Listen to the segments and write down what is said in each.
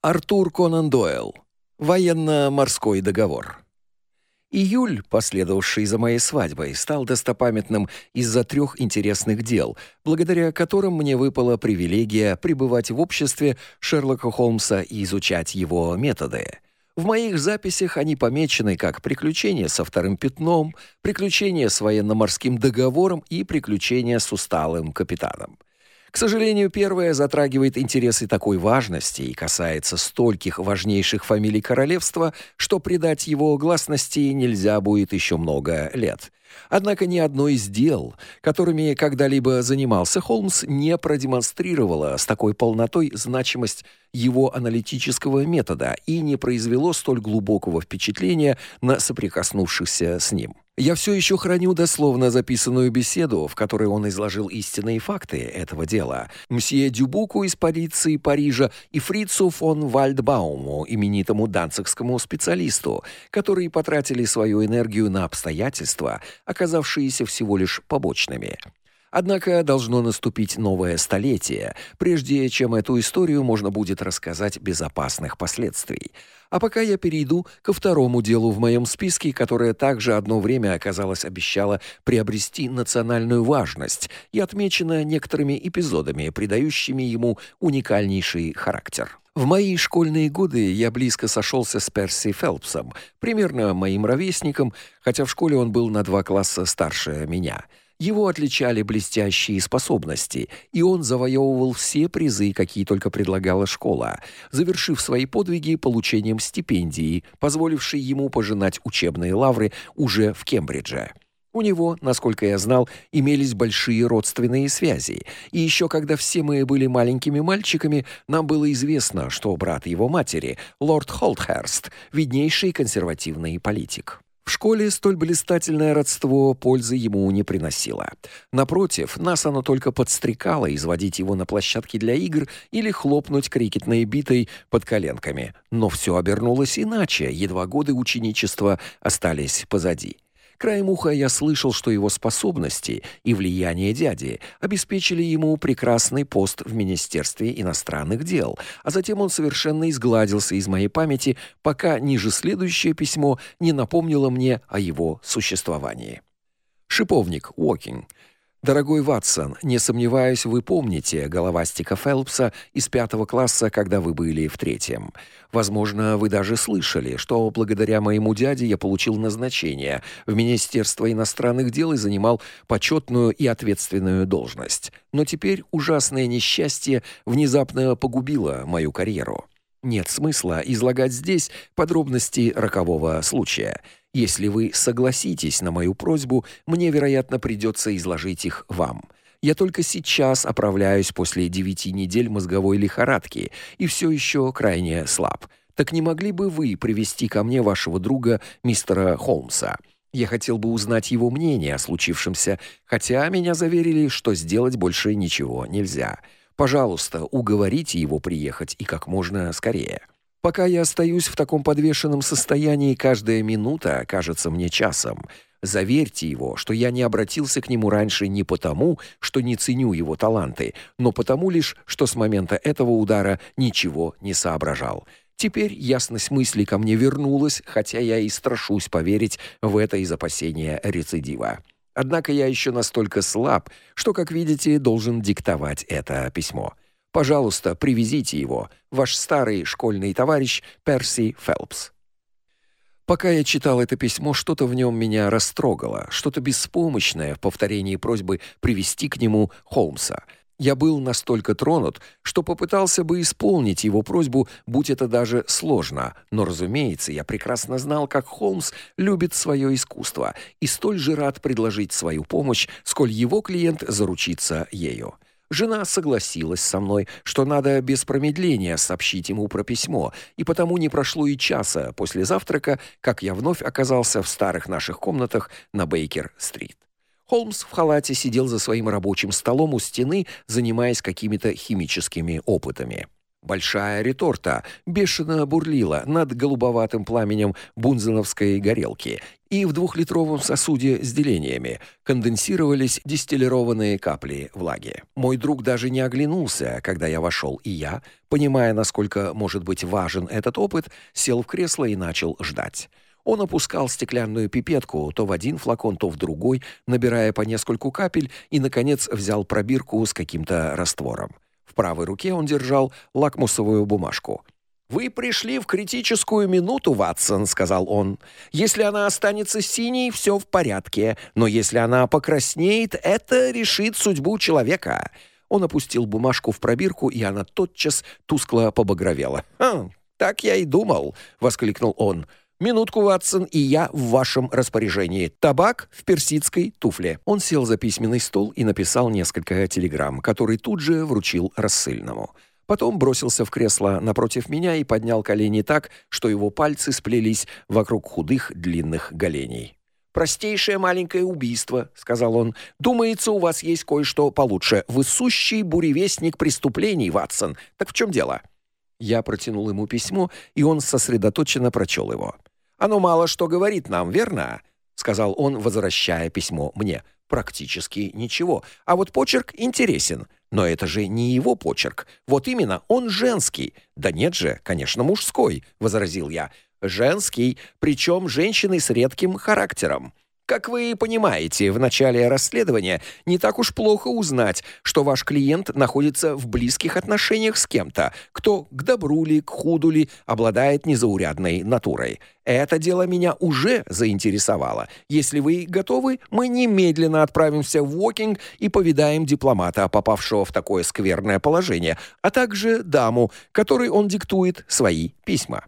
Артур Конан Дойл. Военно-морской договор. Июль, последовавший за моей свадьбой, стал достопамятным из-за 3 интересных дел, благодаря которым мне выпала привилегия пребывать в обществе Шерлока Холмса и изучать его методы. В моих записях они помечены как «Приключения со вторым пятном», «Приключения с военно-морским договором» и «Приключения с усталым капитаном». К сожалению, первое затрагивает интересы такой важности и касается стольких важнейших фамилий королевства, что придать его гласности нельзя будет еще много лет. Однако ни одно из дел, которыми когда-либо занимался Холмс, не продемонстрировало с такой полнотой значимость его аналитического метода и не произвело столь глубокого впечатления на соприкоснувшихся с ним. Я все еще храню дословно записанную беседу, в которой он изложил истинные факты этого дела, мсье Дюбуку из полиции Парижа и фрицу фон Вальдбауму, именитому данцигскому специалисту, которые потратили свою энергию на обстоятельства, оказавшиеся всего лишь побочными. Однако должно наступить новое столетие, прежде чем эту историю можно будет рассказать без опасных последствий. А пока я перейду ко второму делу в моем списке, которое также одно время, обещало приобрести национальную важность и отмечено некоторыми эпизодами, придающими ему уникальнейший характер. В мои школьные годы я близко сошелся с Перси Фелпсом, примерно моим ровесником, хотя в школе он был на 2 класса старше меня. Его отличали блестящие способности, и он завоевывал все призы, какие только предлагала школа, завершив свои подвиги получением стипендии, позволившей ему пожинать учебные лавры уже в Кембридже. У него, насколько я знал, имелись большие родственные связи, и еще когда все мы были маленькими мальчиками, нам было известно, что брат его матери, лорд Холтхерст, виднейший консервативный политик. В школе столь блистательное родство пользы ему не приносило. Напротив, нас оно только подстрекало изводить его на площадке для игр или хлопнуть крикетной битой под коленками. Но все обернулось иначе, едва годы ученичества остались позади. Краем уха я слышал, что его способности и влияние дяди обеспечили ему прекрасный пост в Министерстве иностранных дел, а затем он совершенно изгладился из моей памяти, пока ниже следующее письмо не напомнило мне о его существовании. Шиповник, Уокинг. Дорогой Ватсон, не сомневаюсь, вы помните головастика Фелпса из 5 класса, когда вы были в 3-м. Возможно, вы даже слышали, что благодаря моему дяде я получил назначение в Министерство иностранных дел и занимал почетную и ответственную должность. Но теперь ужасное несчастье внезапно погубило мою карьеру. Нет смысла излагать здесь подробности рокового случая. Если вы согласитесь на мою просьбу, мне, вероятно, придется изложить их вам. Я только сейчас оправляюсь после 9 недель мозговой лихорадки и все еще крайне слаб. Так не могли бы вы привести ко мне вашего друга мистера Холмса? Я хотел бы узнать его мнение о случившемся, хотя меня заверили, что сделать больше ничего нельзя. Пожалуйста, уговорите его приехать и как можно скорее. Пока я остаюсь в таком подвешенном состоянии, каждая минута кажется мне часом. Заверьте его, что я не обратился к нему раньше не потому, что не ценю его таланты, но потому лишь, что с момента этого удара ничего не соображал. Теперь ясность мысли ко мне вернулась, хотя я и страшусь поверить в это из опасения рецидива. Однако я еще настолько слаб, что, как видите, должен диктовать это письмо. Пожалуйста, привезите его. Ваш старый школьный товарищ Перси Фелпс. Пока я читал это письмо, что-то в нем меня растрогало, что-то беспомощное в повторении просьбы привести к нему Холмса. Я был настолько тронут, что попытался бы исполнить его просьбу, будь это даже сложно. Но, разумеется, я прекрасно знал, как Холмс любит свое искусство, и столь же рад предложить свою помощь, сколь его клиент заручится ею. Жена согласилась со мной, что надо без промедления сообщить ему про письмо, и потому не прошло и часа после завтрака, как я вновь оказался в старых наших комнатах на Бейкер-стрит. Холмс в халате сидел за своим рабочим столом у стены, занимаясь какими-то химическими опытами. Большая реторта бешено бурлила над голубоватым пламенем бунзеновской горелки, и в 2-литровом сосуде с делениями конденсировались дистиллированные капли влаги. Мой друг даже не оглянулся, когда я вошел, и я, понимая, насколько может быть важен этот опыт, сел в кресло и начал ждать. Он опускал стеклянную пипетку то в один флакон, то в другой, набирая по нескольку капель, и, наконец, взял пробирку с каким-то раствором. В правой руке он держал лакмусовую бумажку. «Вы пришли в критическую минуту, Ватсон», — сказал он. «Если она останется синей, все в порядке, но если она покраснеет, это решит судьбу человека». Он опустил бумажку в пробирку, и она тотчас тускло побагровела. «Так я и думал», — воскликнул он. «Минутку, Ватсон, и я в вашем распоряжении. Табак в персидской туфле». Он сел за письменный стол и написал несколько телеграмм, которые тут же вручил рассыльному. Потом бросился в кресло напротив меня и поднял колени так, что его пальцы сплелись вокруг худых длинных голеней. «Простейшее маленькое убийство», — сказал он. «Думается, у вас есть кое-что получше. Вы сущий буревестник преступлений, Ватсон. Так в чем дело?» Я протянул ему письмо, и он сосредоточенно прочел его. «Оно мало что говорит нам, верно?» — сказал он, возвращая письмо мне. «Практически ничего. А вот почерк интересен. Но это же не его почерк. Вот именно, он женский». «Да нет же, конечно, мужской», — возразил я. «Женский, причем женщины с редким характером. Как вы понимаете, в начале расследования не так уж плохо узнать, что ваш клиент находится в близких отношениях с кем-то, кто к добру ли, к худу ли обладает незаурядной натурой. Это дело меня уже заинтересовало. Если вы готовы, мы немедленно отправимся в Уокинг и повидаем дипломата, попавшего в такое скверное положение, а также даму, которой он диктует свои письма».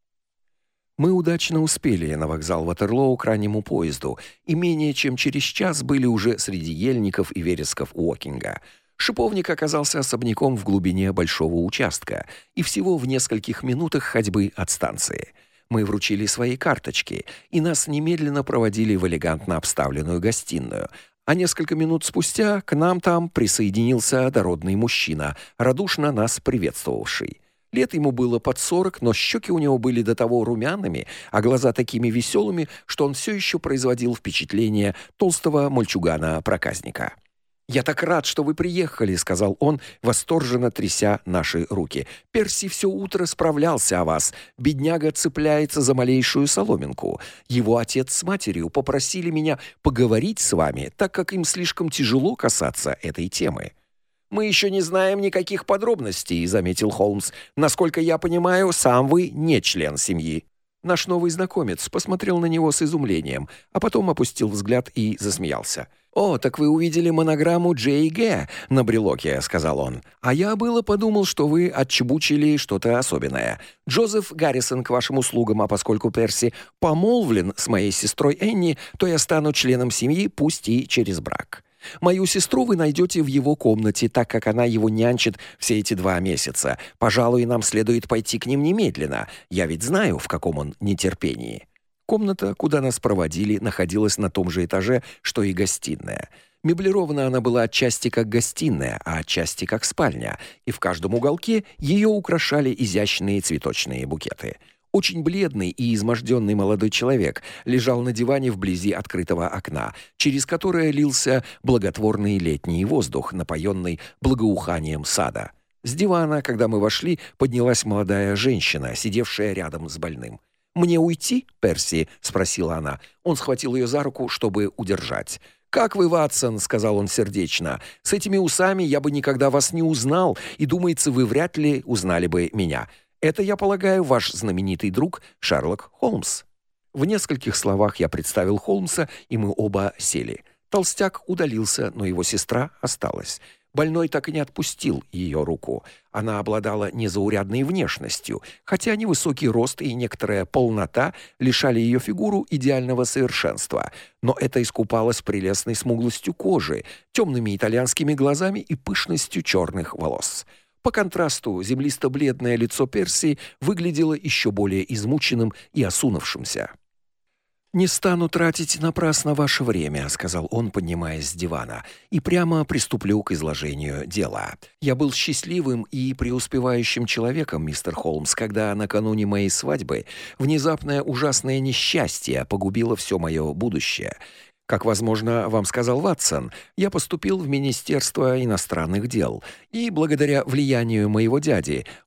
Мы удачно успели на вокзал Ватерлоу к раннему поезду, и менее чем через час были уже среди ельников и вересков Уокинга. Шиповник оказался особняком в глубине большого участка и всего в нескольких минутах ходьбы от станции. Мы вручили свои карточки, и нас немедленно проводили в элегантно обставленную гостиную. А несколько минут спустя к нам там присоединился дородный мужчина, радушно нас приветствовавший. Лет ему было под 40, но щеки у него были до того румяными, а глаза такими веселыми, что он все еще производил впечатление толстого мальчугана-проказника. «Я так рад, что вы приехали», — сказал он, восторженно тряся наши руки. «Перси все утро справлялся о вас. Бедняга цепляется за малейшую соломинку. Его отец с матерью попросили меня поговорить с вами, так как им слишком тяжело касаться этой темы». «Мы еще не знаем никаких подробностей», — заметил Холмс. «Насколько я понимаю, сам вы не член семьи». Наш новый знакомец посмотрел на него с изумлением, а потом опустил взгляд и засмеялся. «О, так вы увидели монограмму J.G. на брелоке», — сказал он. «А я было подумал, что вы отчебучили что-то особенное. Джозеф Гаррисон к вашим услугам, а поскольку Перси помолвлен с моей сестрой Энни, то я стану членом семьи, пусть и через брак. Мою сестру вы найдете в его комнате, так как она его нянчит все эти 2 месяца. Пожалуй, нам следует пойти к ним немедленно. Я ведь знаю, в каком он нетерпении». Комната, куда нас проводили, находилась на том же этаже, что и гостиная. Меблирована она была отчасти как гостиная, а отчасти как спальня, и в каждом уголке ее украшали изящные цветочные букеты. Очень бледный и изможденный молодой человек лежал на диване вблизи открытого окна, через которое лился благотворный летний воздух, напоенный благоуханием сада. С дивана, когда мы вошли, поднялась молодая женщина, сидевшая рядом с больным. «Мне уйти, Перси?» — спросила она. Он схватил ее за руку, чтобы удержать. «Как вы, Ватсон?» — сказал он сердечно. «С этими усами я бы никогда вас не узнал, и, думается, вы вряд ли узнали бы меня. Это, я полагаю, ваш знаменитый друг Шерлок Холмс». В нескольких словах я представил Холмса, и мы оба сели. Толстяк удалился, но его сестра осталась. Больной так и не отпустил ее руку. Она обладала незаурядной внешностью, хотя невысокий рост и некоторая полнота лишали ее фигуру идеального совершенства. Но это искупалось прелестной смуглостью кожи, темными итальянскими глазами и пышностью черных волос. По контрасту, землисто-бледное лицо Перси выглядело еще более измученным и осунувшимся. «Не стану тратить напрасно ваше время», — сказал он, поднимаясь с дивана, «и прямо приступлю к изложению дела. Я был счастливым и преуспевающим человеком, мистер Холмс, когда накануне моей свадьбы внезапное ужасное несчастье погубило все мое будущее. Как, возможно, вам сказал Ватсон, я поступил в Министерство иностранных дел, и благодаря влиянию моего дяди